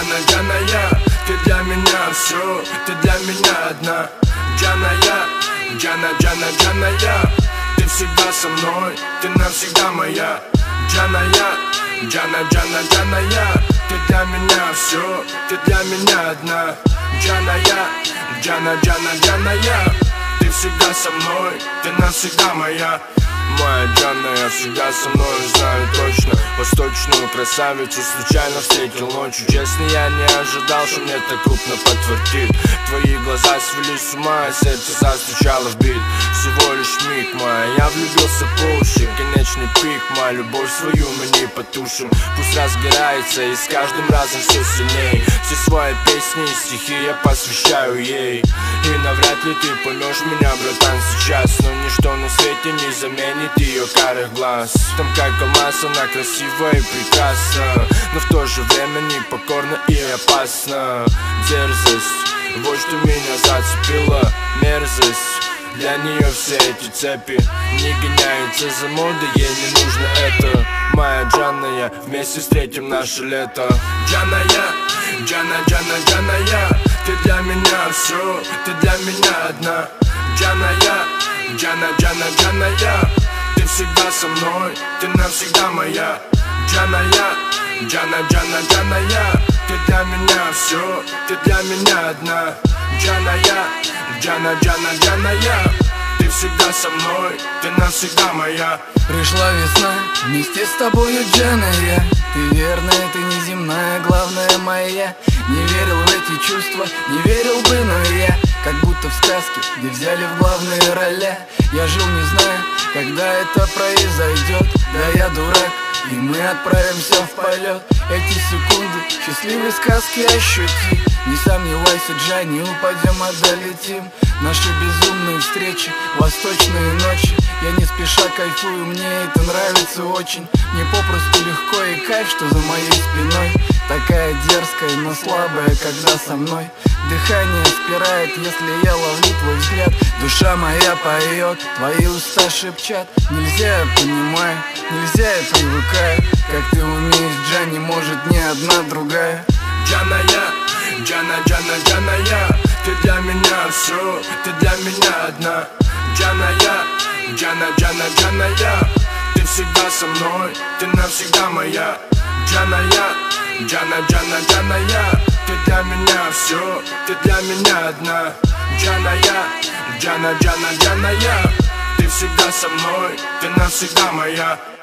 Джана, ты для меня все, ты для меня одна. Джана, ты всегда со мной, ты навсегда моя. Джана, ты для меня все, ты для меня одна. Джана, ты всегда со мной, ты навсегда моя. Моя Джана, я всегда со мной, знаю точно. Восточную красавицу случайно встретил ночью. Честно, я не ожидал, что мне так крупно подтвердит. Твои глаза свели с ума, а сердце застучало в бит. Всего лишь миг, моя, я влюбился по уши. Конечный пик, моя любовь свою мы не потушим. Пусть разгорается и с каждым разом все сильней. Все свои песни и стихи я посвящаю ей. И навряд ли ты поймешь меня, братан, сейчас. Но ничто на свете не заменит ее карих глаз. Там как алмаз, она красива и прекрасна, но в то же время непокорна и опасна. Дерзость, вот что меня зацепило. Мерзость, для нее все эти цепи. Не гоняется за модой, ей не нужно это. Моя Джана, я вместе встретим наше лето. Джана, ты для меня все, ты для меня одна. Джана, ты всегда со мной, ты навсегда моя. Джана, ты для меня все, ты для меня одна. Джана, ты всегда со мной, ты навсегда моя. Пришла весна, вместе с тобою, Джана, я. Ты верная, ты неземная, главная моя. Не верил в эти чувства, не верил бы, но я как будто в сказке, где взяли в главные роли. Я жил, не зная, когда это произойдет. Да я дурак, и мы отправимся в полет. Эти секунды счастливой сказки ощути. Не сомневайся, Джани, упадем, а долетим. Наши безумные встречи, восточные ночи. Я не спеша кайфую, мне это нравится очень. Мне попросту легко и кайф, что за моей спиной. Такая дерзкая, но слабая, когда со мной. Дыхание спирает, если я ловлю твой взгляд. Душа моя поет, твои уста шепчат. Нельзя, я понимаю, нельзя, я привыкаю. Как ты умеешь, Джани, может ни одна другая. Джана, ты для меня все, ты для меня одна. Джана, ты всегда со мной, ты навсегда моя. Джана, ты для меня все, ты для меня одна. Джана, ты всегда со мной, ты навсегда моя.